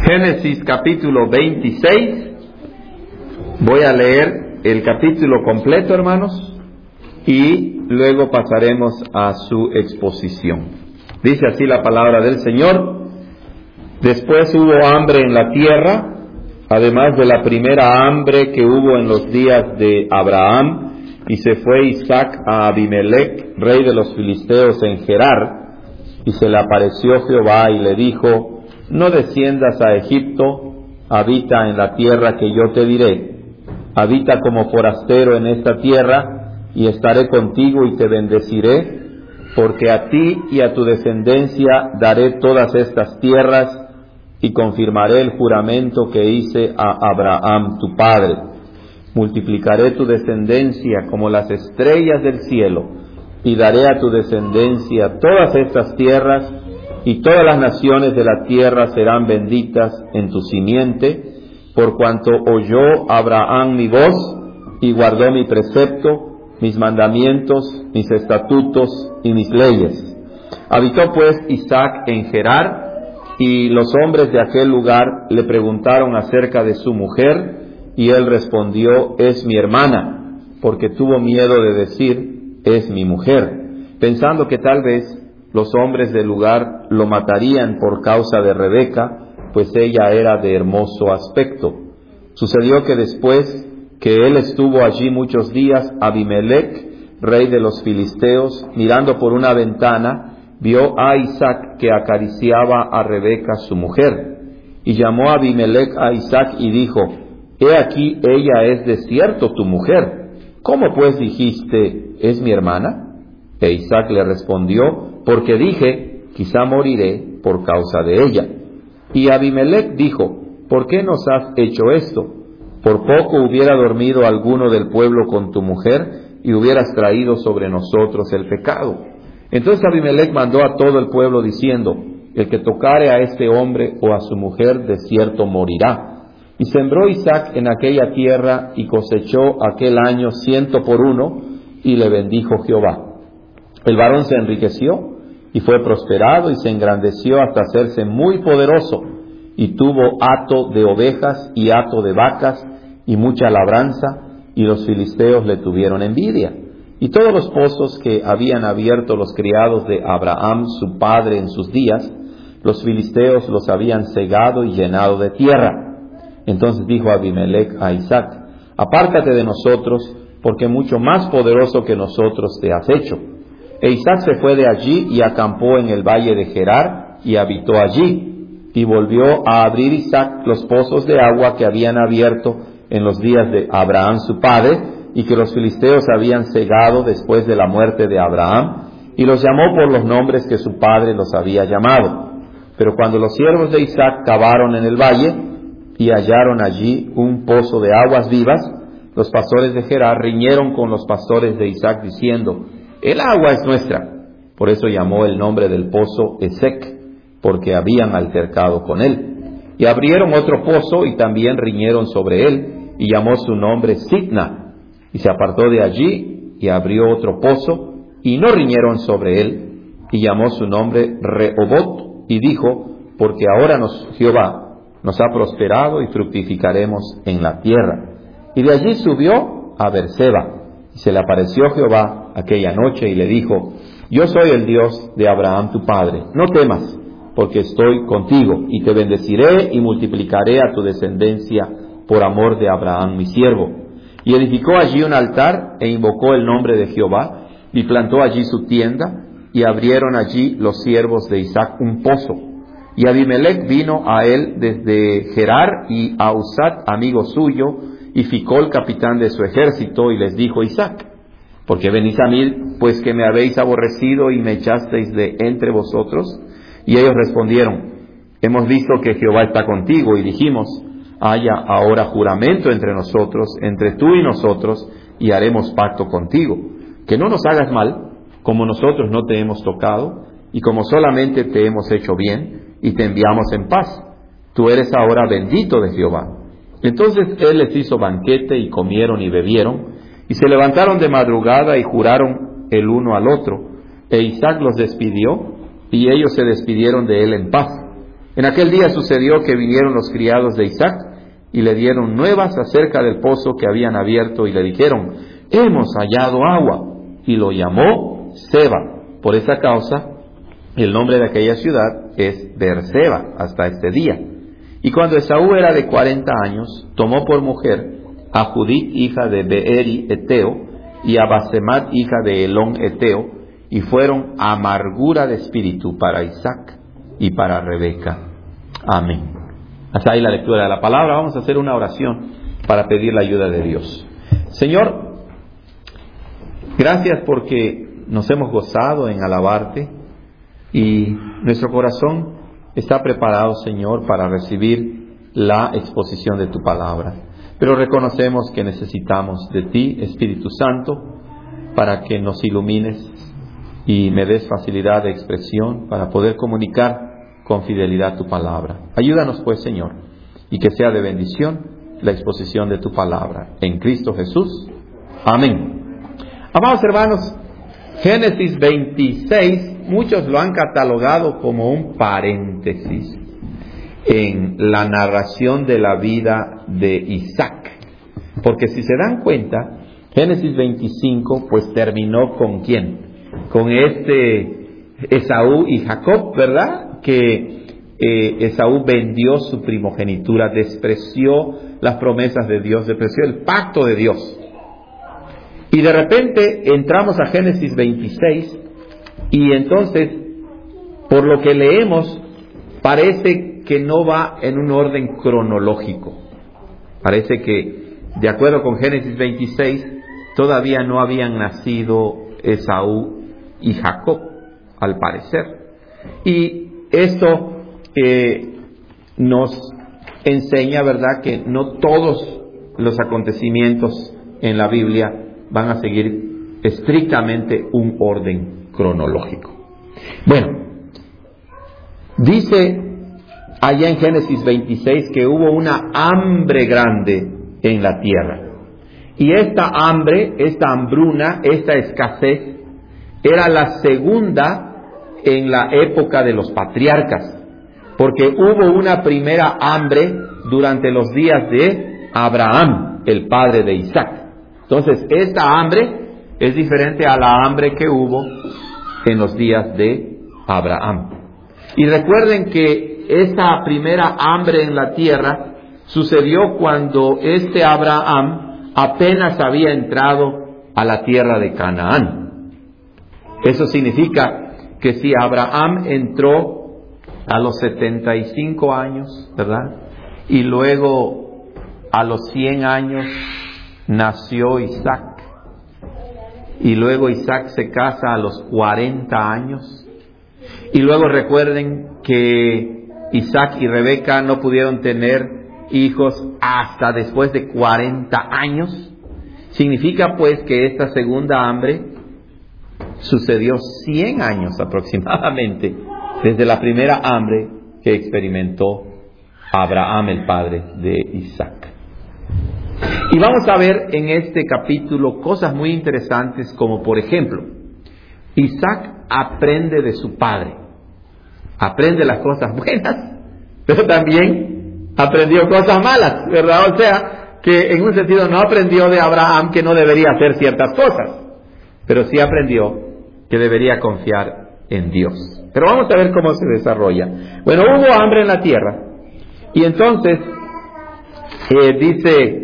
Génesis capítulo 26. Voy a leer el capítulo completo, hermanos, y luego pasaremos a su exposición. Dice así la palabra del Señor: después hubo hambre en la tierra, además de la primera hambre que hubo en los días de Abraham, y se fue Isaac a Abimelec, rey de los filisteos, en Gerar, y se le apareció Jehová y le dijo: no desciendas a Egipto, habita en la tierra que yo te diré, habita como forastero en esta tierra, y estaré contigo y te bendeciré, porque a ti y a tu descendencia daré todas estas tierras, y confirmaré el juramento que hice a Abraham tu padre. Multiplicaré tu descendencia como las estrellas del cielo, y daré a tu descendencia todas estas tierras, y todas las naciones de la tierra serán benditas en tu simiente, por cuanto oyó Abraham mi voz, y guardó mi precepto, mis mandamientos, mis estatutos y mis leyes. Habitó pues Isaac en Gerar, y los hombres de aquel lugar le preguntaron acerca de su mujer, y él respondió: es mi hermana, porque tuvo miedo de decir: es mi mujer, pensando que tal vez los hombres del lugar lo matarían por causa de Rebeca, pues ella era de hermoso aspecto. Sucedió que después que él estuvo allí muchos días, Abimelec, rey de los filisteos, mirando por una ventana, vio a Isaac que acariciaba a Rebeca su mujer. Y llamó a Abimelec a Isaac y dijo: he aquí, ella es de cierto tu mujer. ¿Cómo pues dijiste: es mi hermana? E Isaac le respondió: porque dije: quizá moriré por causa de ella. Y Abimelec dijo: ¿por qué nos has hecho esto? Por poco hubiera dormido alguno del pueblo con tu mujer, y hubieras traído sobre nosotros el pecado. Entonces Abimelec mandó a todo el pueblo diciendo: el que tocare a este hombre o a su mujer, de cierto morirá. Y sembró Isaac en aquella tierra, y cosechó aquel año 100 por 1, y le bendijo Jehová. El varón se enriqueció, y fue prosperado, y se engrandeció hasta hacerse muy poderoso, y tuvo hato de ovejas y hato de vacas, y mucha labranza, y los filisteos le tuvieron envidia. Y todos los pozos que habían abierto los criados de Abraham su padre en sus días, los filisteos los habían cegado y llenado de tierra. Entonces dijo Abimelec a Isaac: apártate de nosotros, porque mucho más poderoso que nosotros te has hecho. E Isaac se fue de allí y acampó en el valle de Gerar, y habitó allí. Y volvió a abrir Isaac los pozos de agua que habían abierto en los días de Abraham su padre, y que los filisteos habían cegado después de la muerte de Abraham, y los llamó por los nombres que su padre los había llamado. Pero cuando los siervos de Isaac cavaron en el valle, y hallaron allí un pozo de aguas vivas, los pastores de Gerar riñeron con los pastores de Isaac, diciendo: el agua es nuestra. Por eso llamó el nombre del pozo Esec, porque habían altercado con él. Y abrieron otro pozo, y también riñeron sobre él, y llamó su nombre Sitna. Y se apartó de allí, y abrió otro pozo, y no riñeron sobre él, y llamó su nombre Rehobot, y dijo: porque ahora Jehová nos ha prosperado, y fructificaremos en la tierra. Y de allí subió a Berseba, y se le apareció Jehová aquella noche, y le dijo: yo soy el Dios de Abraham tu padre, no temas, porque estoy contigo, y te bendeciré y multiplicaré a tu descendencia por amor de Abraham mi siervo. Y edificó allí un altar, e invocó el nombre de Jehová, y plantó allí su tienda, y abrieron allí los siervos de Isaac un pozo. Y Abimelec vino a él desde Gerar, y a Usat, amigo suyo, y Ficol, capitán de su ejército, y les dijo Isaac: ¿por qué venís a mí, pues que me habéis aborrecido y me echasteis de entre vosotros? Y ellos respondieron: hemos visto que Jehová está contigo, y dijimos: haya ahora juramento entre nosotros, entre tú y nosotros, y haremos pacto contigo, que no nos hagas mal, como nosotros no te hemos tocado, y como solamente te hemos hecho bien, y te enviamos en paz. Tú eres ahora bendito de Jehová. Entonces él les hizo banquete, y comieron y bebieron, y se levantaron de madrugada, y juraron el uno al otro. E Isaac los despidió, y ellos se despidieron de él en paz. En aquel día sucedió que vinieron los criados de Isaac y le dieron nuevas acerca del pozo que habían abierto y le dijeron: hemos hallado agua. Y lo llamó Seba. Por esa causa el nombre de aquella ciudad es Beerseba hasta este día. Y cuando Esaú era de 40 años, tomó por mujer a Judith, hija de Beeri Eteo, y a Basemat, hija de Elón Eteo, y fueron amargura de espíritu para Isaac y para Rebeca. Amén. Hasta ahí la lectura de la palabra. Vamos a hacer una oración para pedir la ayuda de Dios. Señor, gracias porque nos hemos gozado en alabarte y nuestro corazón está preparado, Señor, para recibir la exposición de tu palabra. Pero reconocemos que necesitamos de ti, Espíritu Santo, para que nos ilumines y me des facilidad de expresión para poder comunicar con fidelidad tu palabra. Ayúdanos pues, Señor, y que sea de bendición la exposición de tu palabra. En Cristo Jesús. Amén. Amados hermanos, Génesis 26, muchos lo han catalogado como un paréntesis en la narración de la vida de Isaac. Porque si se dan cuenta, Génesis 25 pues terminó con ¿quién? Con Esaú y Jacob, ¿verdad? Que Esaú vendió su primogenitura, despreció las promesas de Dios, despreció el pacto de Dios. Y de repente entramos a Génesis 26 y entonces, por lo que leemos, parece que no va en un orden cronológico. Parece que, de acuerdo con Génesis 26, todavía no habían nacido Esaú y Jacob, al parecer. Y esto nos enseña, ¿verdad?, que no todos los acontecimientos en la Biblia van a seguir estrictamente un orden cronológico. Bueno, dice allá en Génesis 26 que hubo una hambre grande en la tierra. Y esta hambre, esta hambruna, esta escasez, era la segunda en la época de los patriarcas. Porque hubo una primera hambre durante los días de Abraham, el padre de Isaac. Entonces, esta hambre es diferente a la hambre que hubo en los días de Abraham. Y recuerden que esta primera hambre en la tierra sucedió cuando Abraham apenas había entrado a la tierra de Canaán. Eso significa que si Abraham entró a los 75 años, ¿verdad? Y luego a los 100 años nació Isaac. Y luego Isaac se casa a los 40 años. Y luego recuerden que Isaac y Rebeca no pudieron tener hijos hasta después de 40 años. Significa pues que esta segunda hambre sucedió 100 años aproximadamente desde la primera hambre que experimentó Abraham, el padre de Isaac. Y vamos a ver en este capítulo cosas muy interesantes, como por ejemplo, Isaac aprende de su padre. Aprende las cosas buenas, pero también aprendió cosas malas, ¿verdad? O sea, que en un sentido no aprendió de Abraham que no debería hacer ciertas cosas, pero sí aprendió que debería confiar en Dios. Pero vamos a ver cómo se desarrolla. Bueno, hubo hambre en la tierra, y entonces dice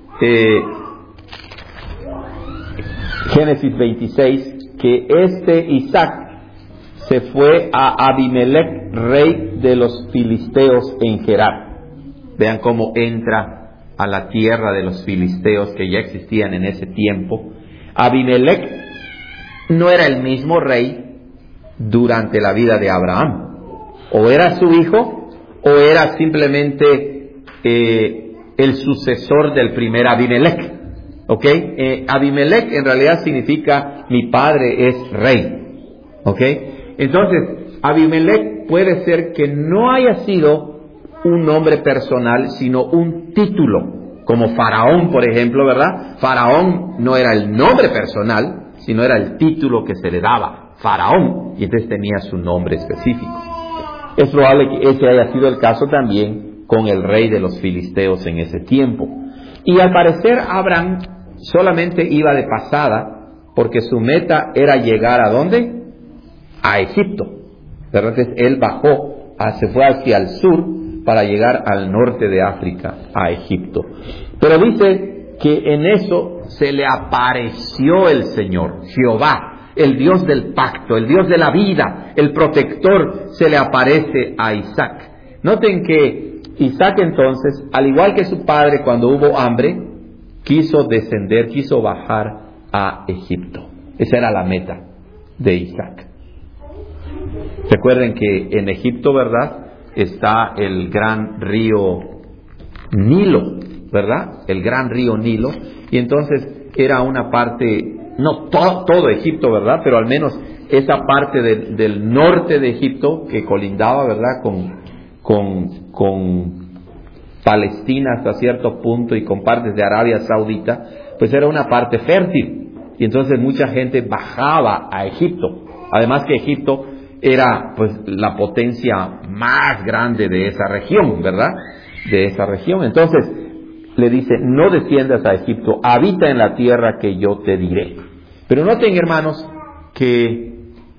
Génesis 26 que Isaac se fue a Abimelech, rey de los filisteos en Gerar. Vean cómo entra a la tierra de los filisteos que ya existían en ese tiempo. Abimelech no era el mismo rey durante la vida de Abraham. O era su hijo, o era simplemente el sucesor del primer Abimelech. ¿Ok? Abimelech en realidad significa mi padre es rey. ¿Ok? Entonces, Abimelech puede ser que no haya sido un nombre personal, sino un título, como Faraón, por ejemplo, ¿verdad? Faraón no era el nombre personal, sino era el título que se le daba, Faraón, y entonces tenía su nombre específico. Es probable que ese haya sido el caso también con el rey de los filisteos en ese tiempo. Y al parecer Abraham solamente iba de pasada, porque su meta era llegar ¿a dónde? A Egipto. Entonces él bajó, se fue hacia el sur para llegar al norte de África, a Egipto. Pero dice que en eso se le apareció el Señor, Jehová, el Dios del pacto, el Dios de la vida, el protector, se le aparece a Isaac. Noten que Isaac entonces, al igual que su padre cuando hubo hambre, quiso descender, quiso bajar a Egipto. Esa era la meta de Isaac. Recuerden que en Egipto, ¿verdad?, está el gran río Nilo, ¿verdad? El gran río Nilo. Y entonces era una parte, no todo Egipto, ¿verdad?, pero al menos esa parte del norte de Egipto que colindaba, ¿verdad?, con Palestina hasta cierto punto y con partes de Arabia Saudita, pues era una parte fértil. Y entonces mucha gente bajaba a Egipto. Además que Egipto era pues la potencia más grande de esa región, ¿verdad? De esa región. Entonces le dice, no desciendas a Egipto, habita en la tierra que yo te diré. Pero noten, hermanos, que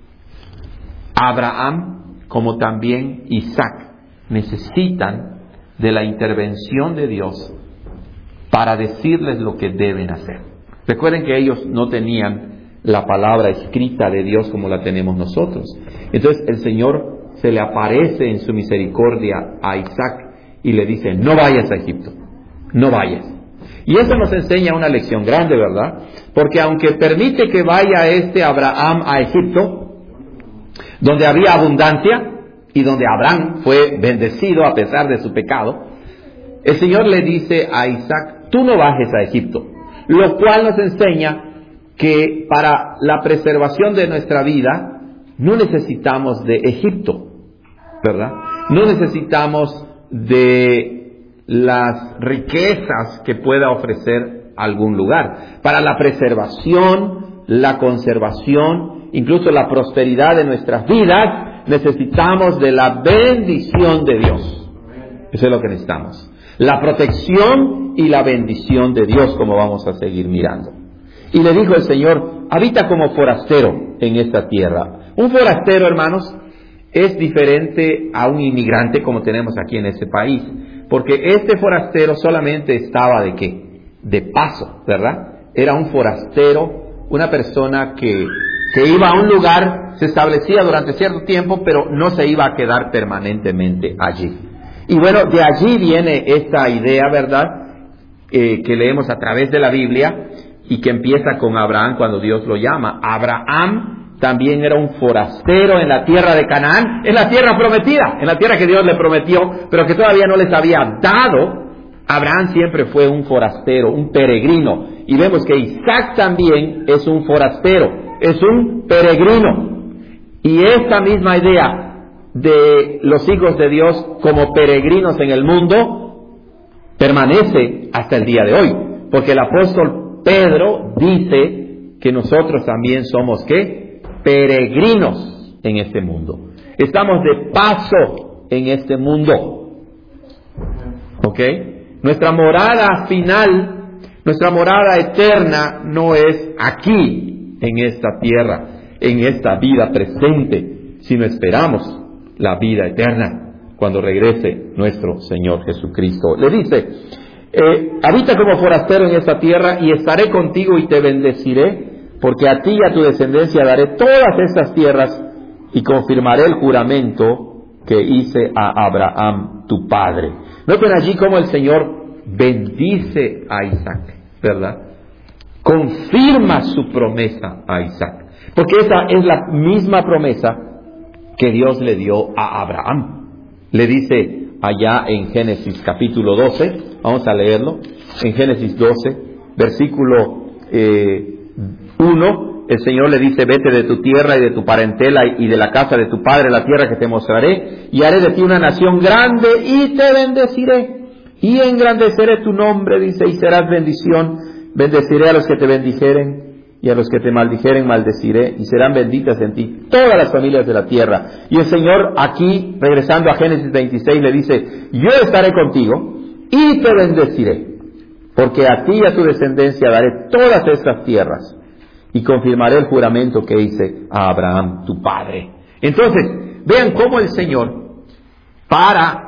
Abraham, como también Isaac, necesitan de la intervención de Dios para decirles lo que deben hacer. Recuerden que ellos no tenían la palabra escrita de Dios como la tenemos nosotros. Entonces el Señor se le aparece en su misericordia a Isaac y le dice, no vayas a Egipto, no vayas. Y eso nos enseña una lección grande, ¿verdad? Porque aunque permite que vaya Abraham a Egipto, donde había abundancia y donde Abraham fue bendecido a pesar de su pecado, el Señor le dice a Isaac, tú no bajes a Egipto, lo cual nos enseña que para la preservación de nuestra vida no necesitamos de Egipto, ¿verdad? No necesitamos de las riquezas que pueda ofrecer algún lugar. Para la preservación, la conservación, incluso la prosperidad de nuestras vidas, necesitamos de la bendición de Dios. Eso es lo que necesitamos. La protección y la bendición de Dios, como vamos a seguir mirando. Y le dijo el Señor, habita como forastero en esta tierra. Un forastero, hermanos, es diferente a un inmigrante como tenemos aquí en este país. Porque este forastero solamente estaba ¿de qué? De paso, ¿verdad? Era un forastero, una persona que iba a un lugar, se establecía durante cierto tiempo, pero no se iba a quedar permanentemente allí. Y bueno, de allí viene esta idea, ¿verdad?, que leemos a través de la Biblia y que empieza con Abraham cuando Dios lo llama. Abraham también era un forastero en la tierra de Canaán, en la tierra prometida, en la tierra que Dios le prometió, pero que todavía no les había dado. Abraham siempre fue un forastero, un peregrino. Y vemos que Isaac también es un forastero, es un peregrino. Y esta misma idea de los hijos de Dios como peregrinos en el mundo permanece hasta el día de hoy, porque el apóstol Pedro dice que nosotros también somos ¿qué? Peregrinos en este mundo. Estamos de paso en este mundo. ¿Ok? Nuestra morada final, nuestra morada eterna no es aquí en esta tierra, en esta vida presente, sino esperamos la vida eterna cuando regrese nuestro Señor Jesucristo. Le dice, habita como forastero en esta tierra y estaré contigo y te bendeciré, porque a ti y a tu descendencia daré todas estas tierras y confirmaré el juramento que hice a Abraham tu padre. Noten allí cómo el Señor bendice a Isaac, ¿verdad? Confirma su promesa a Isaac, porque esa es la misma promesa que Dios le dio a Abraham. Le dice allá en Génesis capítulo 12, vamos a leerlo, en Génesis 12, versículo 1, el Señor le dice, vete de tu tierra y de tu parentela y de la casa de tu padre, la tierra que te mostraré, y haré de ti una nación grande y te bendeciré, y engrandeceré tu nombre, dice, y serás bendición, bendeciré a los que te bendijeren, y a los que te maldijeren maldeciré, y serán benditas en ti todas las familias de la tierra. Y el Señor aquí, regresando a Génesis 26, le dice, yo estaré contigo y te bendeciré, porque a ti y a tu descendencia daré todas estas tierras, y confirmaré el juramento que hice a Abraham, tu padre. Entonces, vean cómo el Señor, para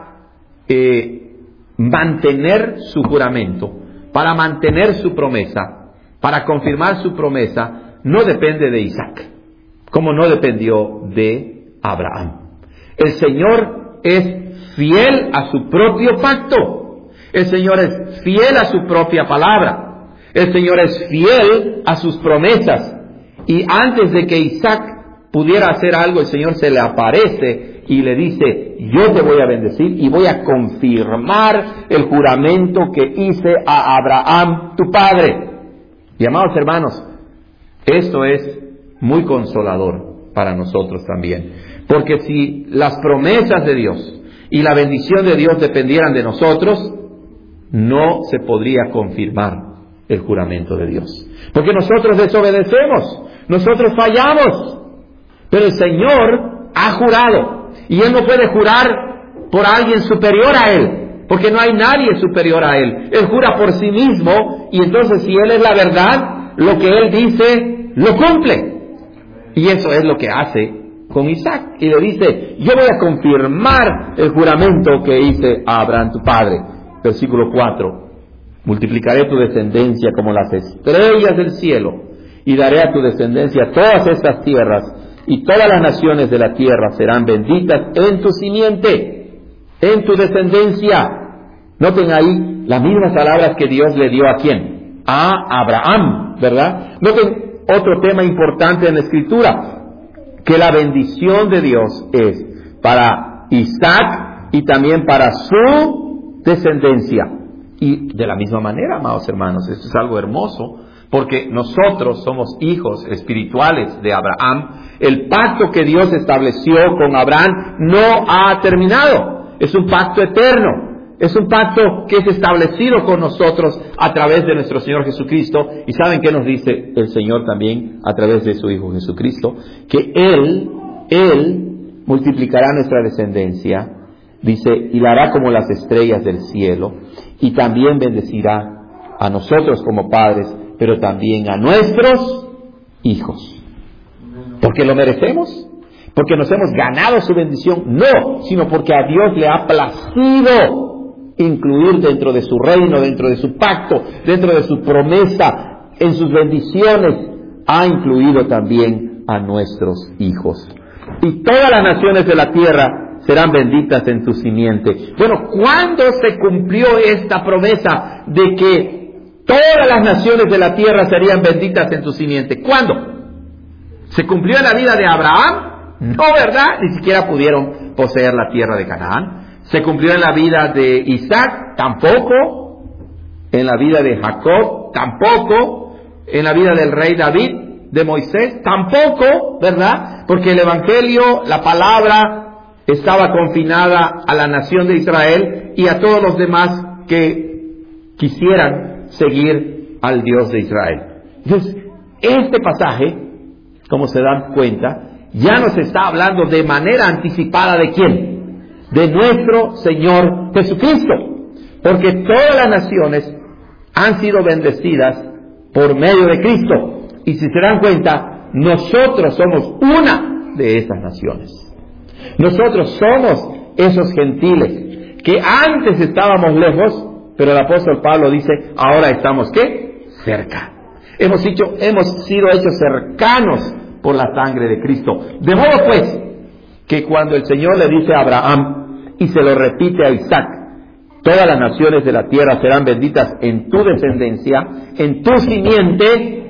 mantener su juramento, para mantener su promesa, para confirmar su promesa, no depende de Isaac, como no dependió de Abraham. El Señor es fiel a su propio pacto. El Señor es fiel a su propia palabra. El Señor es fiel a sus promesas. Y antes de que Isaac pudiera hacer algo, el Señor se le aparece y le dice, yo te voy a bendecir y voy a confirmar el juramento que hice a Abraham, tu padre. Y amados hermanos, esto es muy consolador para nosotros también. Porque si las promesas de Dios y la bendición de Dios dependieran de nosotros, no se podría confirmar el juramento de Dios. Porque nosotros desobedecemos, nosotros fallamos. Pero el Señor ha jurado, y Él no puede jurar por alguien superior a Él, porque no hay nadie superior a Él. Él jura por sí mismo, y entonces si Él es la verdad, lo que Él dice, lo cumple. Y eso es lo que hace con Isaac. Y le dice, yo voy a confirmar el juramento que hice a Abraham, tu padre. Versículo 4. Multiplicaré tu descendencia como las estrellas del cielo, y daré a tu descendencia todas estas tierras, y todas las naciones de la tierra serán benditas en tu simiente, en tu descendencia. Noten ahí las mismas palabras que Dios le dio a ¿quién? A Abraham, ¿verdad? Noten otro tema importante en la Escritura, que la bendición de Dios es para Isaac y también para su descendencia. Y de la misma manera, amados hermanos, esto es algo hermoso, porque nosotros somos hijos espirituales de Abraham. El pacto que Dios estableció con Abraham no ha terminado. Es un pacto eterno. Es un pacto que es establecido con nosotros a través de nuestro Señor Jesucristo. ¿Y saben qué nos dice el Señor también a través de su Hijo Jesucristo? Que Él multiplicará nuestra descendencia, dice, y la hará como las estrellas del cielo, y también bendecirá a nosotros como padres, pero también a nuestros hijos. ¿Porque lo merecemos? ¿Porque nos hemos ganado su bendición? No, sino porque a Dios le ha placido incluir dentro de su reino, dentro de su pacto, dentro de su promesa, en sus bendiciones, ha incluido también a nuestros hijos. Y todas las naciones de la tierra serán benditas en tu simiente. Bueno, ¿cuándo se cumplió esta promesa de que todas las naciones de la tierra serían benditas en tu simiente? ¿Cuándo? ¿Se cumplió en la vida de Abraham? No, ¿verdad? Ni siquiera pudieron poseer la tierra de Canaán. ¿Se cumplió en la vida de Isaac? Tampoco. ¿En la vida de Jacob? Tampoco. ¿En la vida del rey David? ¿De Moisés? Tampoco, ¿verdad? Porque el Evangelio, la palabra, estaba confinada a la nación de Israel y a todos los demás que quisieran seguir al Dios de Israel. Entonces, este pasaje, como se dan cuenta, ya nos está hablando de manera anticipada ¿de quién? De nuestro Señor Jesucristo. Porque todas las naciones han sido bendecidas por medio de Cristo. Y si se dan cuenta, nosotros somos una de esas naciones. Nosotros somos esos gentiles que antes estábamos lejos, pero el apóstol Pablo dice, ahora estamos ¿qué? Cerca. Hemos sido hechos cercanos por la sangre de Cristo. De modo pues, que cuando el Señor le dice a Abraham, y se lo repite a Isaac, todas las naciones de la tierra serán benditas en tu descendencia, en tu simiente,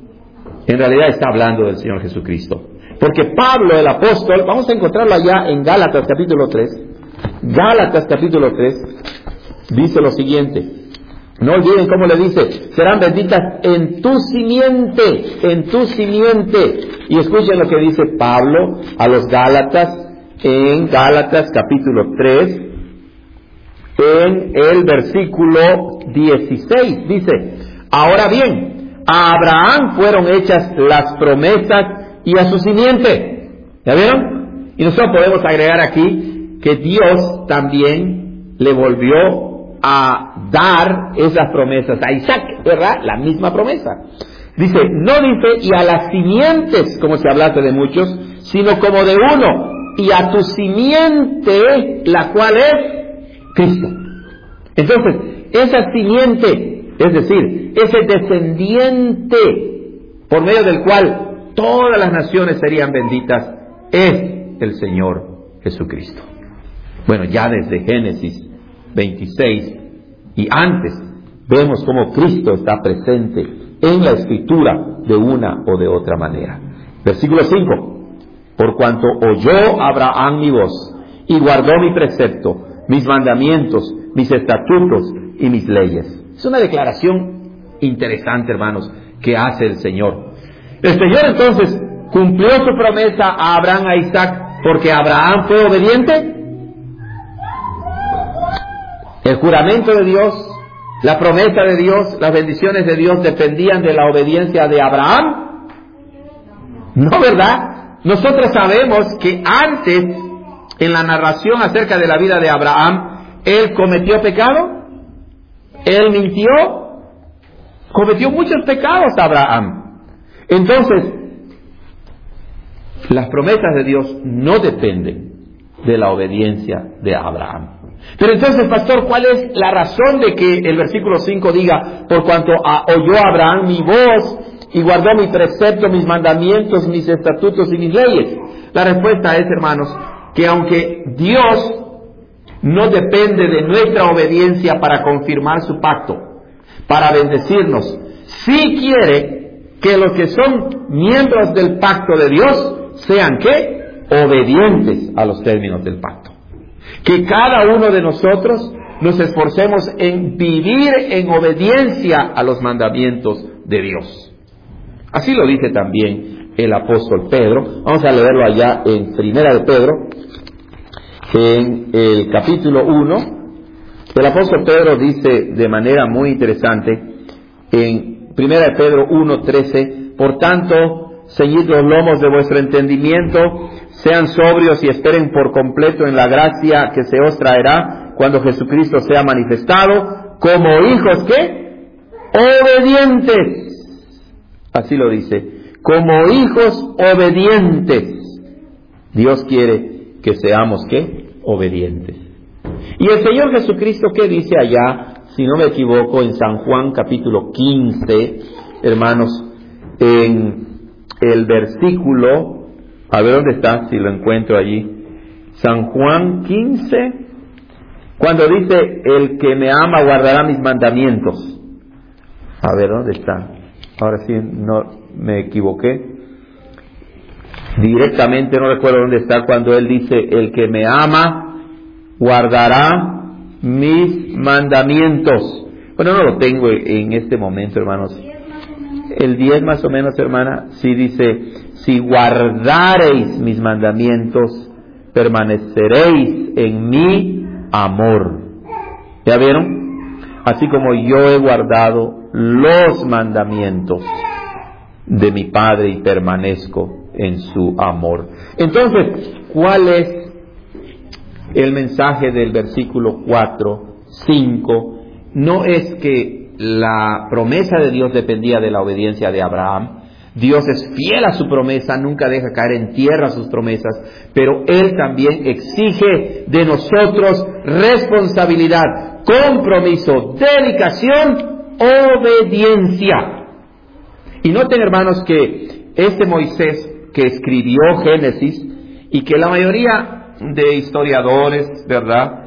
en realidad está hablando del Señor Jesucristo. Porque Pablo, el apóstol, vamos a encontrarlo allá en Gálatas capítulo 3. Gálatas capítulo 3 dice lo siguiente. No olviden cómo le dice, serán benditas en tu simiente, en tu simiente. Y escuchen lo que dice Pablo a los Gálatas, en Gálatas capítulo 3, en el versículo 16. Dice, ahora bien, a Abraham fueron hechas las promesas y a su simiente. ¿Ya vieron? Y nosotros podemos agregar aquí que Dios también le volvió a dar esas promesas a Isaac, ¿verdad? La misma promesa. Dice, no dice, y a las simientes, como si hablase de muchos, sino como de uno, y a tu simiente, la cual es Cristo. Entonces, esa simiente, es decir, ese descendiente por medio del cual todas las naciones serían benditas, es el Señor Jesucristo. Bueno, ya desde Génesis 26 y antes vemos cómo Cristo está presente en la Escritura de una o de otra manera. Versículo 5. Por cuanto oyó Abraham mi voz y guardó mi precepto, mis mandamientos, mis estatutos y mis leyes. Es una declaración interesante, hermanos, que hace el Señor. El Señor entonces cumplió su promesa a Abraham, a Isaac, porque Abraham fue obediente. El juramento de Dios, la promesa de Dios, las bendiciones de Dios dependían de la obediencia de Abraham. No, ¿verdad? Nosotros sabemos que antes, en la narración acerca de la vida de Abraham, él cometió pecado, él mintió, cometió muchos pecados Abraham. Entonces, las promesas de Dios no dependen de la obediencia de Abraham. Pero entonces, pastor, ¿cuál es la razón de que el versículo 5 diga, por cuanto oyó Abraham mi voz y guardó mi precepto, mis mandamientos, mis estatutos y mis leyes? La respuesta es, hermanos, que aunque Dios no depende de nuestra obediencia para confirmar su pacto, para bendecirnos, sí quiere que los que son miembros del pacto de Dios sean, ¿qué? Obedientes a los términos del pacto. Que cada uno de nosotros nos esforcemos en vivir en obediencia a los mandamientos de Dios. Así lo dice también el apóstol Pedro. Vamos a leerlo allá en Primera de Pedro, en el capítulo 1. El apóstol Pedro dice de manera muy interesante en Primera de Pedro 1:13: por tanto, ceñid los lomos de vuestro entendimiento, sean sobrios y esperen por completo en la gracia que se os traerá cuando Jesucristo sea manifestado, como hijos, ¿qué? Obedientes. Así lo dice, como hijos obedientes. Dios quiere que seamos, ¿qué? Obedientes. Y el Señor Jesucristo, ¿qué dice allá? Si no me equivoco, en San Juan capítulo 15, hermanos, en el versículo, a ver dónde está, si lo encuentro allí. San Juan 15, cuando dice, el que me ama guardará mis mandamientos. A ver, ¿dónde está? Ahora sí, no me equivoqué. Directamente no recuerdo dónde está cuando él dice, el que me ama guardará mis mandamientos. Bueno, no lo tengo en este momento, hermanos. El 10 más o menos, hermana, sí dice, si guardareis mis mandamientos, permaneceréis en mi amor. ¿Ya vieron? Así como yo he guardado los mandamientos de mi Padre y permanezco en su amor. Entonces, ¿cuál es el mensaje del versículo 4, 5? No es que la promesa de Dios dependía de la obediencia de Abraham. Dios es fiel a su promesa, nunca deja caer en tierra sus promesas, pero Él también exige de nosotros responsabilidad, compromiso, dedicación, obediencia. Y noten, hermanos, que este Moisés que escribió Génesis, y que la mayoría de historiadores, ¿verdad?,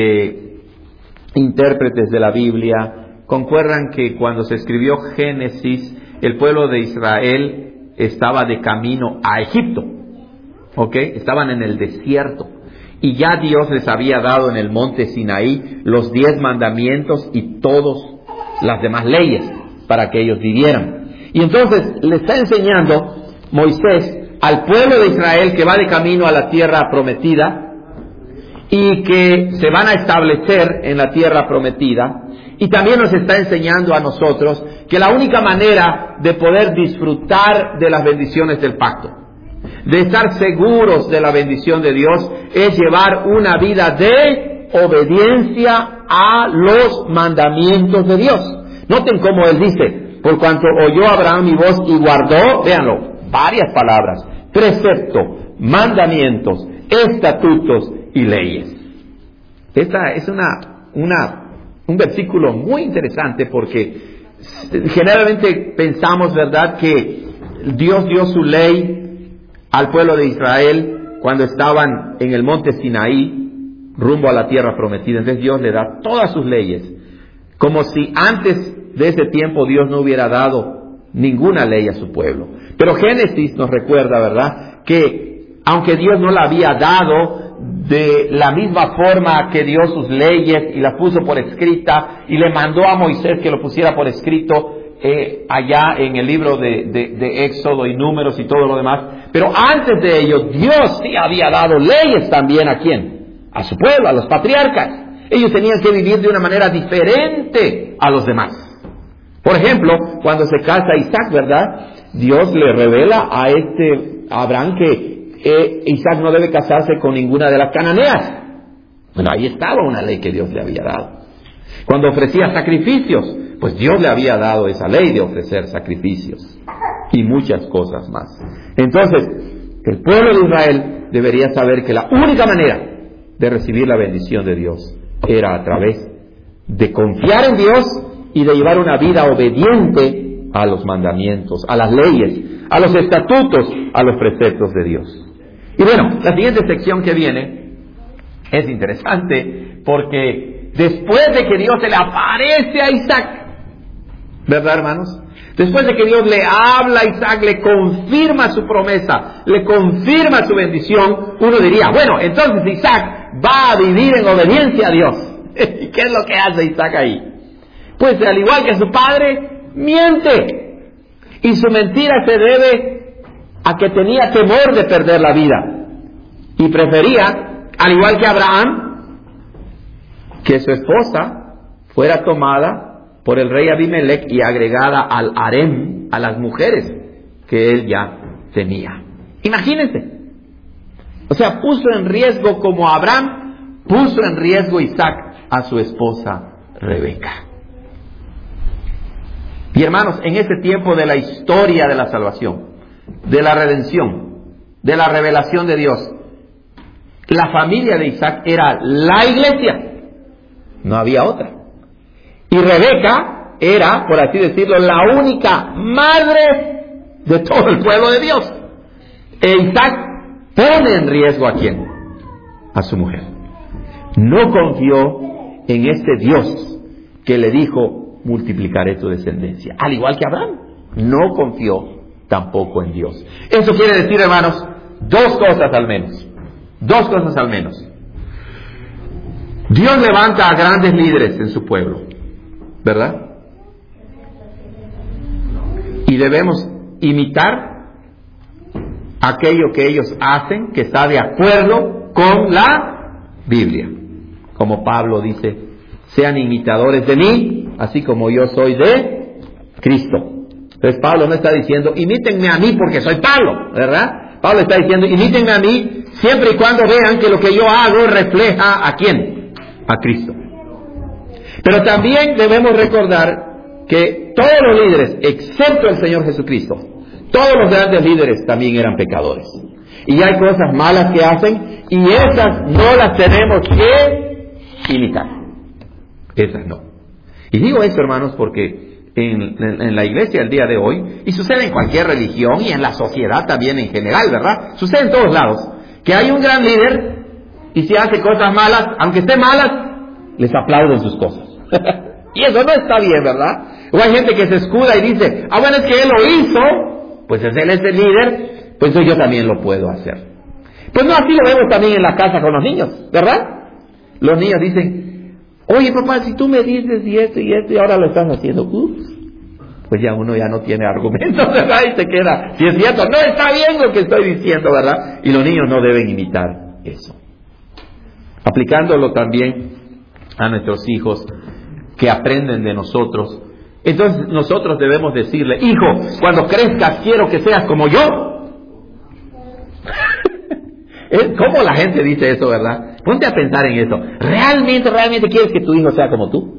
intérpretes de la Biblia, concuerdan que cuando se escribió Génesis, el pueblo de Israel estaba de camino a Egipto, ¿ok? Estaban en el desierto, y ya Dios les había dado en el monte Sinaí los 10 mandamientos y todas las demás leyes para que ellos vivieran. Y entonces le está enseñando Moisés al pueblo de Israel que va de camino a la tierra prometida, y que se van a establecer en la tierra prometida. Y también nos está enseñando a nosotros que la única manera de poder disfrutar de las bendiciones del pacto, de estar seguros de la bendición de Dios, es llevar una vida de obediencia a los mandamientos de Dios. Noten cómo él dice: por cuanto oyó Abraham mi voz y guardó, véanlo, varias palabras: precepto, mandamientos, estatutos y leyes. Esta es un versículo muy interesante, porque generalmente pensamos, ¿verdad?, que Dios dio su ley al pueblo de Israel cuando estaban en el monte Sinaí, rumbo a la tierra prometida. Entonces Dios le da todas sus leyes, como si antes de ese tiempo Dios no hubiera dado ninguna ley a su pueblo. Pero Génesis nos recuerda, ¿verdad?, que aunque Dios no la había dado de la misma forma que dio sus leyes y las puso por escrita y le mandó a Moisés que lo pusiera por escrito allá en el libro de Éxodo y Números y todo lo demás, pero antes de ello Dios sí había dado leyes también. ¿A quién? A su pueblo, a los patriarcas. Ellos tenían que vivir de una manera diferente a los demás. Por ejemplo, cuando se casa Isaac, ¿verdad?, Dios le revela a Abraham que Isaac no debe casarse con ninguna de las cananeas. Bueno, ahí estaba una ley que Dios le había dado. Cuando ofrecía sacrificios, pues Dios le había dado esa ley de ofrecer sacrificios y muchas cosas más. Entonces, el pueblo de Israel debería saber que la única manera de recibir la bendición de Dios era a través de confiar en Dios y de llevar una vida obediente a los mandamientos, a las leyes, a los estatutos, a los preceptos de Dios. Y bueno, la siguiente sección que viene es interesante, porque después de que Dios se le aparece a Isaac, ¿verdad, hermanos? Después de que Dios le habla a Isaac, le confirma su promesa, le confirma su bendición, uno diría: bueno, entonces Isaac va a vivir en obediencia a Dios. ¿Y qué es lo que hace Isaac ahí? Pues al igual que su padre, miente. Y su mentira se debe a que tenía temor de perder la vida y prefería, al igual que Abraham, que su esposa fuera tomada por el rey Abimelech y agregada al harem, a las mujeres que él ya tenía. Imagínense. O sea, puso en riesgo, como Abraham puso en riesgo Isaac a su esposa Rebeca. Y hermanos, en este tiempo de la historia de la salvación, de la redención, de la revelación de Dios, la familia de Isaac era la iglesia, no había otra. Y Rebeca era, por así decirlo, la única madre de todo el pueblo de Dios. E Isaac pone en riesgo ¿a quién? A su mujer. No confió en este Dios que le dijo: multiplicaré tu descendencia. Al igual que Abraham, no confió tampoco en Dios. Eso quiere decir, hermanos, dos cosas al menos. Dios levanta a grandes líderes en su pueblo, ¿verdad? Y debemos imitar aquello que ellos hacen, que está de acuerdo con la Biblia. Como Pablo dice: sean imitadores de mí, así como yo soy de Cristo. Entonces Pablo no está diciendo: imítenme a mí porque soy Pablo, ¿verdad? Pablo está diciendo: imítenme a mí siempre y cuando vean que lo que yo hago refleja ¿a quién? A Cristo. Pero también debemos recordar que todos los líderes, excepto el Señor Jesucristo, todos los grandes líderes también eran pecadores. Y hay cosas malas que hacen, y esas no las tenemos que imitar. Esas no. Y digo esto, hermanos, porque en la iglesia el día de hoy, y sucede en cualquier religión y en la sociedad también en general, ¿verdad? Sucede en todos lados, que hay un gran líder y si hace cosas malas, aunque estén malas, les aplauden sus cosas. Y eso no está bien, ¿verdad? O hay gente que se escuda y dice: bueno, es que él lo hizo, pues es él es el líder, pues yo también lo puedo hacer. Pues no, así lo vemos también en la casa con los niños, ¿verdad? Los niños dicen: oye, papá, si tú me dices y esto y ahora lo estás haciendo, pues ya uno ya no tiene argumentos, ¿verdad? Y se queda: si es cierto, no está bien lo que estoy diciendo, ¿verdad? Y los niños no deben imitar eso. aplicándolo también a nuestros hijos que aprenden de nosotros. Entonces nosotros debemos decirle: hijo, cuando crezcas quiero que seas como yo. ¿Cómo la gente dice eso, verdad? Ponte a pensar en eso. ¿Realmente quieres que tu hijo sea como tú?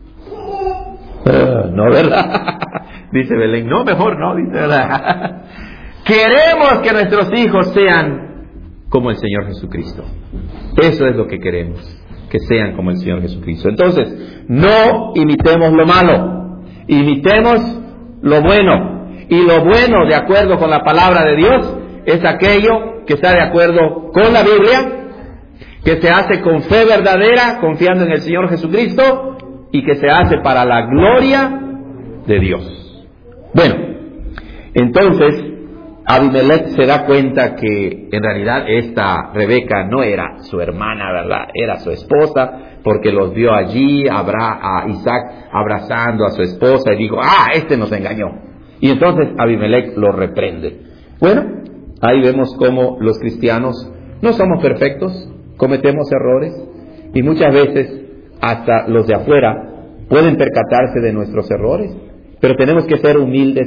No, ¿verdad? Dice Belén. No, mejor no, dice, ¿verdad? Queremos que nuestros hijos sean como el Señor Jesucristo. Eso es lo que queremos, que sean como el Señor Jesucristo. Entonces, no imitemos lo malo, imitemos lo bueno. Y lo bueno, de acuerdo con la palabra de Dios, es aquello que está de acuerdo con la Biblia, que se hace con fe verdadera, confiando en el Señor Jesucristo, y que se hace para la gloria de Dios. Bueno, entonces Abimelech se da cuenta que en realidad esta Rebeca no era su hermana, ¿verdad? Era su esposa, porque los vio allí, a Isaac abrazando a su esposa, y dijo: este nos engañó. Y entonces Abimelech lo reprende. Bueno, ahí vemos cómo los cristianos no somos perfectos, cometemos errores, y muchas veces hasta los de afuera pueden percatarse de nuestros errores, pero tenemos que ser humildes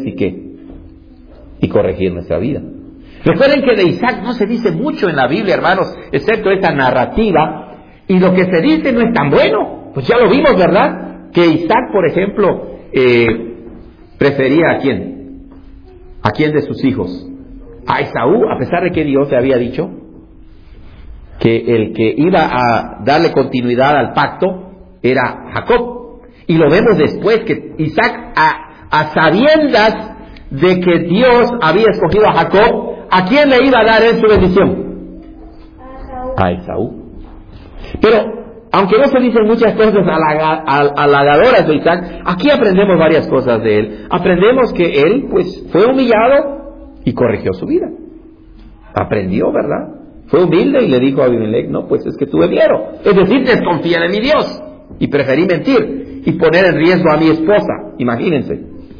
y corregir nuestra vida. Recuerden que de Isaac no se dice mucho en la Biblia, hermanos, excepto esta narrativa, y lo que se dice no es tan bueno. Pues ya lo vimos, ¿verdad? Que Isaac, por ejemplo, prefería ¿a quién? ¿A quién de sus hijos? A Esaú, a pesar de que Dios le había dicho que el que iba a darle continuidad al pacto era Jacob. Y lo vemos después que Isaac, a sabiendas de que Dios había escogido a Jacob, ¿a quién le iba a dar él su bendición? A Esaú. Pero aunque no se dicen muchas cosas halagadoras de Isaac, aquí aprendemos varias cosas de él. Aprendemos que él pues fue humillado y corrigió su vida. Aprendió, ¿verdad? Fue humilde y le dijo a Abimelech: no, pues es que tuve miedo. Es decir, desconfié de mi Dios y preferí mentir y poner en riesgo a mi esposa. Imagínense.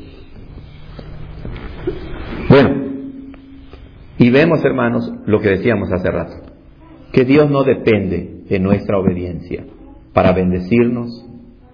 Bueno, y vemos, hermanos, lo que decíamos hace rato, que Dios no depende de nuestra obediencia para bendecirnos,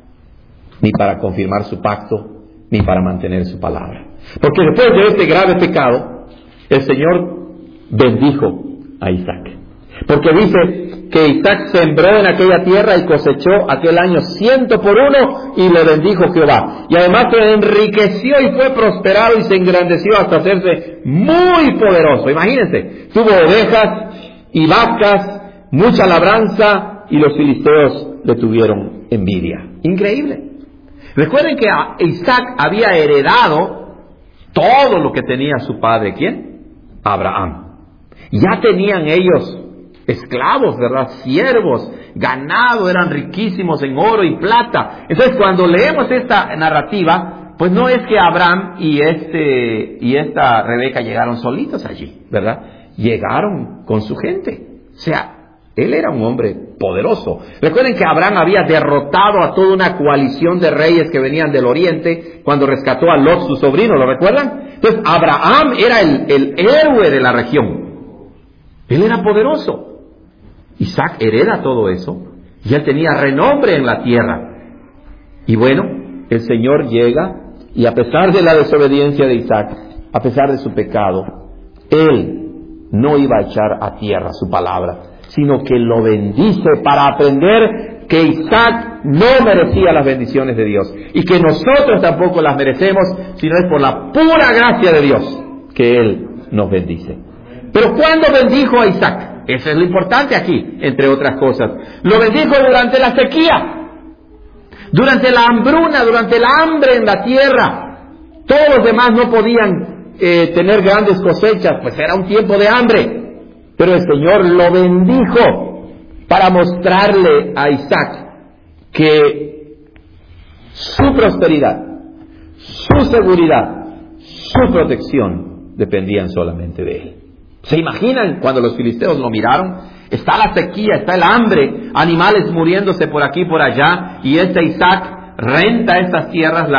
ni para confirmar su pacto, ni para mantener su palabra. Porque después de este grave pecado, el Señor bendijo a Isaac. Porque dice que Isaac sembró en aquella tierra y cosechó aquel año 100 por 1, y le bendijo Jehová. Y además se enriqueció y fue prosperado y se engrandeció hasta hacerse muy poderoso. Imagínense, tuvo ovejas y vacas, mucha labranza, y los filisteos le tuvieron envidia. Increíble. Recuerden que Isaac había heredado todo lo que tenía su padre. ¿Quién? Abraham. Ya tenían ellos esclavos, ¿verdad? Siervos, ganado, eran riquísimos en oro y plata. Entonces, cuando leemos esta narrativa, pues no es que Abraham y esta Rebeca llegaron solitos allí, ¿verdad? Llegaron con su gente. O sea, él era un hombre poderoso. Recuerden que Abraham había derrotado a toda una coalición de reyes que venían del oriente cuando rescató a Lot, su sobrino, ¿lo recuerdan? Entonces, Abraham era el héroe de la región. Él era poderoso. Isaac hereda todo eso, y él tenía renombre en la tierra. Y bueno, el Señor llega, y a pesar de la desobediencia de Isaac, a pesar de su pecado, él no iba a echar a tierra su palabra, sino que lo bendice para aprender que Isaac no merecía las bendiciones de Dios, y que nosotros tampoco las merecemos, sino es por la pura gracia de Dios que él nos bendice. Pero ¿cuándo bendijo a Isaac? Eso es lo importante aquí, entre otras cosas. Lo bendijo durante la sequía, durante la hambruna, durante la hambre en la tierra. Todos los demás no podían tener grandes cosechas, pues era un tiempo de hambre. Pero el Señor lo bendijo para mostrarle a Isaac que su prosperidad, su seguridad, su protección dependían solamente de él. ¿Se imaginan cuando los filisteos lo miraron? Está la sequía, está el hambre, animales muriéndose por aquí y por allá, y Isaac renta estas tierras,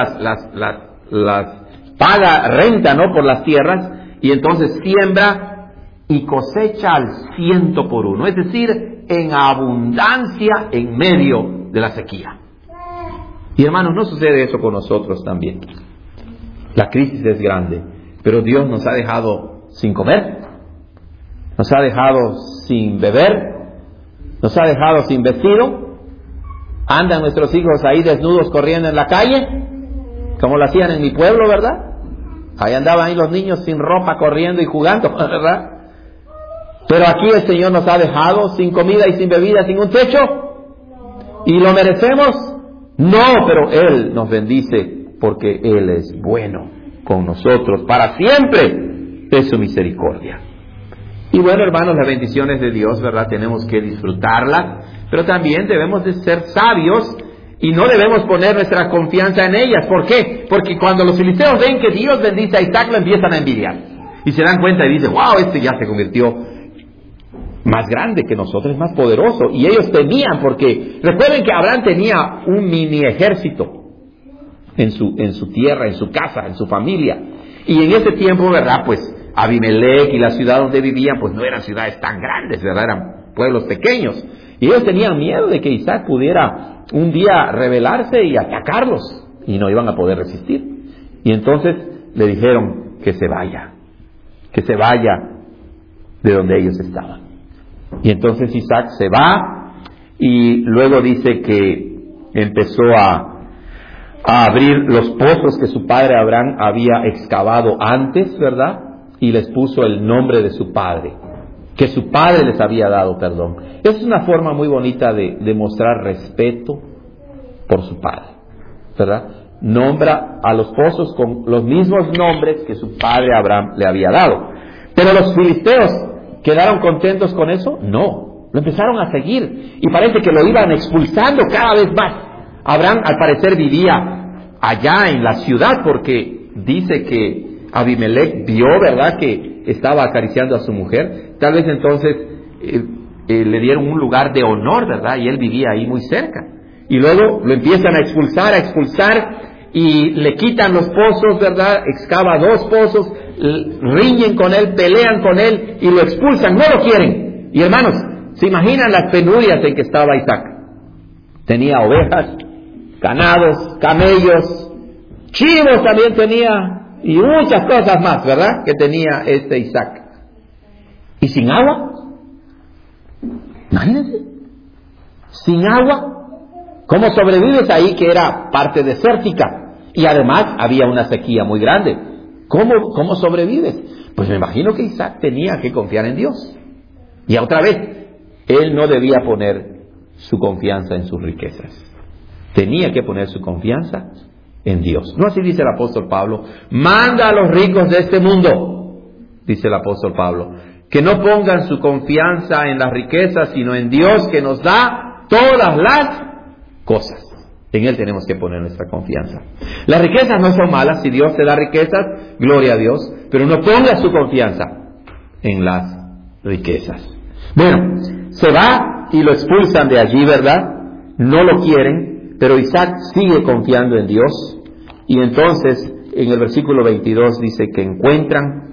las paga renta, ¿no?, por las tierras, y entonces siembra y cosecha al 100 por 1. Es decir, en abundancia en medio de la sequía. Y hermanos, no sucede eso con nosotros también. La crisis es grande, pero Dios nos ha dejado sin comer, nos ha dejado sin beber, nos ha dejado sin vestido. Andan nuestros hijos ahí desnudos corriendo en la calle, como lo hacían en mi pueblo, ¿verdad? Ahí andaban ahí los niños sin ropa corriendo y jugando, ¿verdad? Pero aquí el Señor nos ha dejado sin comida y sin bebida, sin un techo. ¿Y lo merecemos? No, pero Él nos bendice porque Él es bueno con nosotros. Para siempre es su misericordia. Y bueno, hermanos, las bendiciones de Dios, ¿verdad? Tenemos que disfrutarlas, pero también debemos de ser sabios y no debemos poner nuestra confianza en ellas. ¿Por qué? Porque cuando los filisteos ven que Dios bendice a Isaac, lo empiezan a envidiar. Y se dan cuenta y dicen, wow, este ya se convirtió más grande que nosotros, más poderoso. Y ellos temían porque, recuerden que Abraham tenía un mini ejército en su tierra, en su casa, en su familia. Y en ese tiempo, ¿verdad? Pues Abimelech y la ciudad donde vivían, pues no eran ciudades tan grandes, ¿verdad? Eran pueblos pequeños. Y ellos tenían miedo de que Isaac pudiera un día rebelarse y atacarlos. Y no iban a poder resistir. Y entonces le dijeron que se vaya de donde ellos estaban. Y entonces Isaac se va y luego dice que empezó a abrir los pozos que su padre Abraham había excavado antes, ¿verdad? Y les puso el nombre de su padre, que su padre les había dado, perdón. Es una forma muy bonita de mostrar respeto por su padre, ¿verdad? Nombra a los pozos con los mismos nombres que su padre Abraham le había dado. Pero los filisteos ¿quedaron contentos con eso? No, lo empezaron a seguir y parece que lo iban expulsando cada vez más. Abraham al parecer vivía allá en la ciudad porque dice que Abimelech vio, ¿verdad?, que estaba acariciando a su mujer. Tal vez entonces le dieron un lugar de honor, ¿verdad?, y él vivía ahí muy cerca. Y luego lo empiezan a expulsar y le quitan los pozos, ¿verdad? Excava 2 pozos, riñen con él, pelean con él y lo expulsan, no lo quieren. Y hermanos, ¿se imaginan las penurias en que estaba Isaac? Tenía ovejas, ganados, camellos, chivos también tenía y muchas cosas más, ¿verdad?, que tenía este Isaac. ¿Y sin agua? Imagínense, sin agua. ¿Cómo sobrevives ahí que era parte desértica? Y además había una sequía muy grande. ¿Cómo sobrevives? Pues me imagino que Isaac tenía que confiar en Dios. Y otra vez, él no debía poner su confianza en sus riquezas. Tenía que poner su confianza en Dios. No así dice el apóstol Pablo. Manda a los ricos de este mundo, dice el apóstol Pablo, que no pongan su confianza en las riquezas, sino en Dios que nos da todas las cosas. En Él tenemos que poner nuestra confianza. Las riquezas no son malas. Si Dios te da riquezas, gloria a Dios. Pero no pongas su confianza en las riquezas. Bueno, se va y lo expulsan de allí, ¿verdad? No lo quieren, pero Isaac sigue confiando en Dios. Y entonces, en el versículo 22 dice que encuentran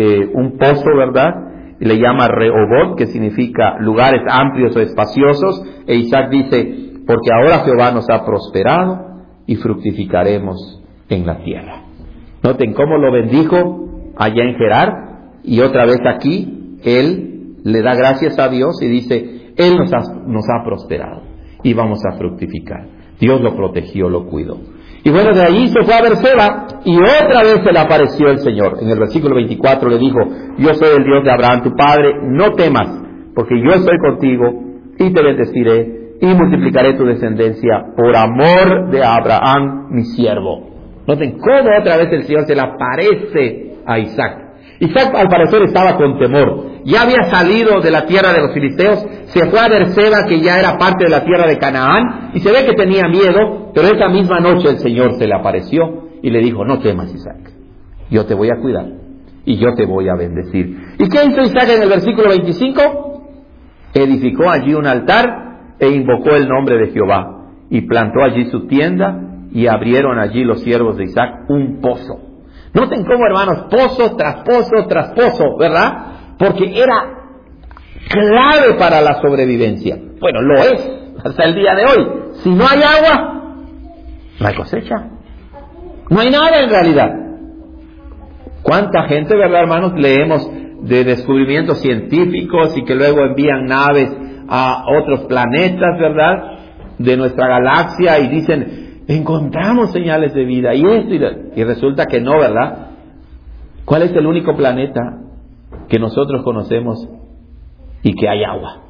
un pozo, ¿verdad? Y le llama Rehobot, que significa lugares amplios o espaciosos. E Isaac dice, porque ahora Jehová nos ha prosperado y fructificaremos en la tierra. Noten cómo lo bendijo allá en Gerar y otra vez aquí él le da gracias a Dios y dice, Él nos ha prosperado y vamos a fructificar. Dios lo protegió, lo cuidó. Y bueno, de ahí se fue a Berseba y otra vez se le apareció el Señor. En el versículo 24 le dijo, yo soy el Dios de Abraham tu padre, no temas, porque yo estoy contigo y te bendeciré y multiplicaré tu descendencia por amor de Abraham, mi siervo. Noten cómo otra vez el Señor se le aparece a Isaac. Isaac al parecer estaba con temor. Ya había salido de la tierra de los filisteos, se fue a Berseba, que ya era parte de la tierra de Canaán, y se ve que tenía miedo, pero esa misma noche el Señor se le apareció y le dijo, no temas, Isaac, yo te voy a cuidar y yo te voy a bendecir. ¿Y qué hizo Isaac en el versículo 25? Edificó allí un altar e invocó el nombre de Jehová, y plantó allí su tienda, y abrieron allí los siervos de Isaac un pozo. Noten cómo, hermanos, pozo tras pozo tras pozo, ¿verdad? Porque era clave para la sobrevivencia. Bueno, lo es hasta el día de hoy. Si no hay agua, no hay cosecha. No hay nada en realidad. ¿Cuánta gente, verdad, hermanos, leemos de descubrimientos científicos y que luego envían naves a otros planetas, verdad, de nuestra galaxia y dicen, encontramos señales de vida y esto y resulta que no, ¿verdad? ¿Cuál es el único planeta que nosotros conocemos y que hay agua?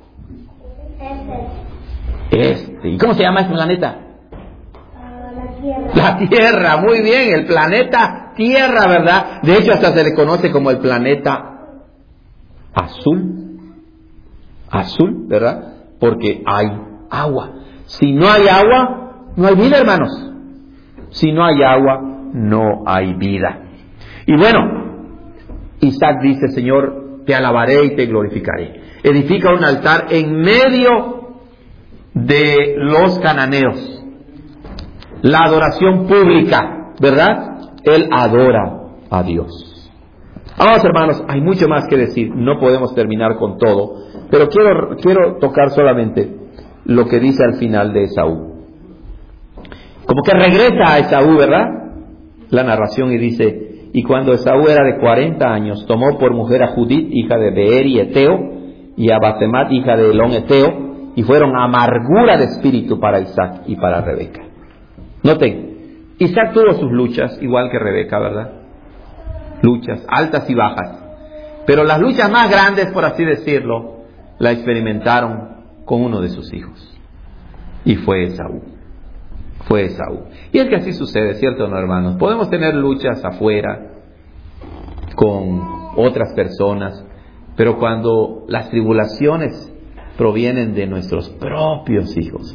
¿Y cómo se llama ese planeta? La Tierra. La Tierra, muy bien, el planeta Tierra, ¿verdad? De hecho, hasta se le conoce como el planeta azul. Azul, ¿verdad? Porque hay agua. Si no hay agua, no hay vida, hermanos. Si no hay agua, no hay vida. Y bueno, Isaac dice, Señor, te alabaré y te glorificaré. Edifica un altar en medio de los cananeos. La adoración pública, ¿verdad? Él adora a Dios. Vamos, hermanos, hay mucho más que decir. No podemos terminar con todo, pero quiero tocar solamente lo que dice al final de Esaú. Como que regresa a Esaú, ¿verdad? La narración y dice, y cuando Esaú era de 40 años, tomó por mujer a Judith, hija de Beeri Eteo, y a Basemat, hija de Elón Eteo, y fueron amargura de espíritu para Isaac y para Rebeca. Noten, Isaac tuvo sus luchas, igual que Rebeca, ¿verdad? Luchas altas y bajas. Pero las luchas más grandes, por así decirlo, la experimentaron con uno de sus hijos. Y fue Esaú. Fue Esaú. Y es que así sucede, ¿cierto o no, hermanos? Podemos tener luchas afuera con otras personas, pero cuando las tribulaciones provienen de nuestros propios hijos,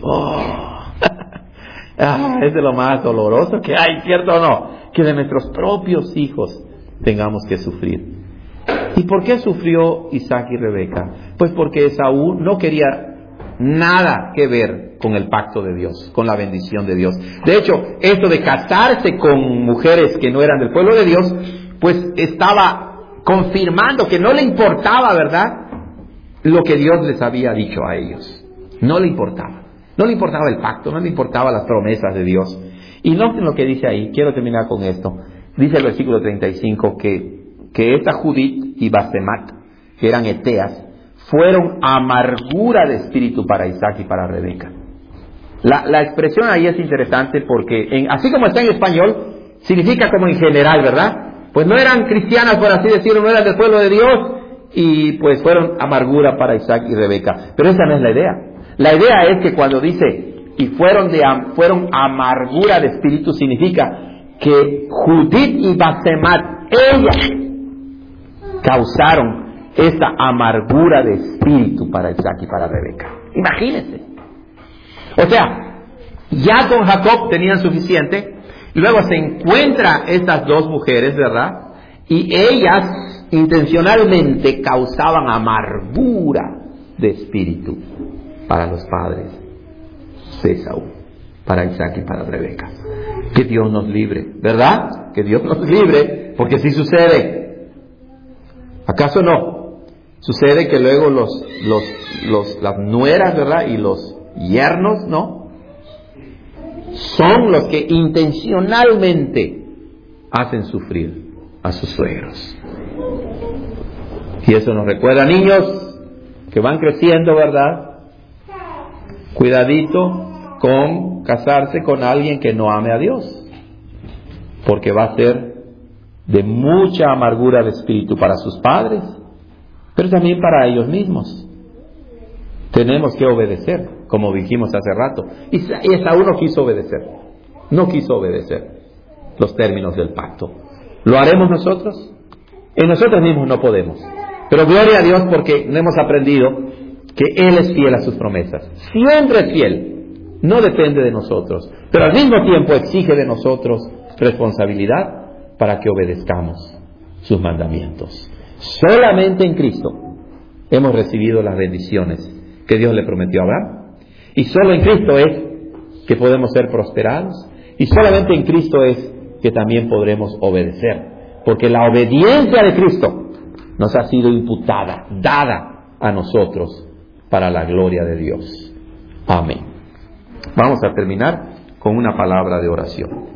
es de lo más doloroso que hay, ¿cierto o no? Que de nuestros propios hijos tengamos que sufrir. ¿Y por qué sufrió Isaac y Rebeca? Pues porque Esaú no quería nada que ver con el pacto de Dios, con la bendición de Dios. De hecho, esto de casarse con mujeres que no eran del pueblo de Dios, pues estaba confirmando que no le importaba, ¿verdad?, lo que Dios les había dicho a ellos. No le importaba. No le importaba el pacto, no le importaba las promesas de Dios. Y noten lo que dice ahí, quiero terminar con esto. Dice el versículo 35 que esta Judith y Basemat, que eran eteas, fueron amargura de espíritu para Isaac y para Rebeca. La expresión ahí es interesante porque, así como está en español, significa como en general, ¿verdad? Pues no eran cristianas, por así decirlo, no eran del pueblo de Dios, y pues fueron amargura para Isaac y Rebeca. Pero esa no es la idea. La idea es que cuando dice y fueron amargura de espíritu, significa que Judith y Basemat, ellas causaron esta amargura de espíritu para Isaac y para Rebeca. Imagínense. O sea, ya con Jacob tenían suficiente, y luego se encuentra estas dos mujeres, ¿verdad? Y ellas intencionalmente causaban amargura de espíritu para los padres de Esaú, para Isaac y para Rebeca. Que Dios nos libre, ¿verdad? Que Dios nos libre, porque sí sucede. ¿Acaso no? Sucede que luego las nueras, ¿verdad?, y los yernos, ¿no?, son los que intencionalmente hacen sufrir a sus suegros. Y eso nos recuerda, niños que van creciendo, ¿verdad? Cuidadito con casarse con alguien que no ame a Dios, porque va a ser de mucha amargura de espíritu para sus padres, pero también para ellos mismos. Tenemos que obedecer, como dijimos hace rato. Y Esaú no quiso obedecer los términos del pacto. ¿Lo haremos nosotros? En nosotros mismos no podemos. Pero gloria a Dios, porque hemos aprendido que Él es fiel a sus promesas. Siempre es fiel. No depende de nosotros, pero al mismo tiempo exige de nosotros responsabilidad para que obedezcamos sus mandamientos. Solamente en Cristo hemos recibido las bendiciones que Dios le prometió a Abraham, y solo en Cristo es que podemos ser prosperados, y solamente en Cristo es que también podremos obedecer, porque la obediencia de Cristo nos ha sido imputada, dada a nosotros para la gloria de Dios. Amén. Vamos a terminar con una palabra de oración.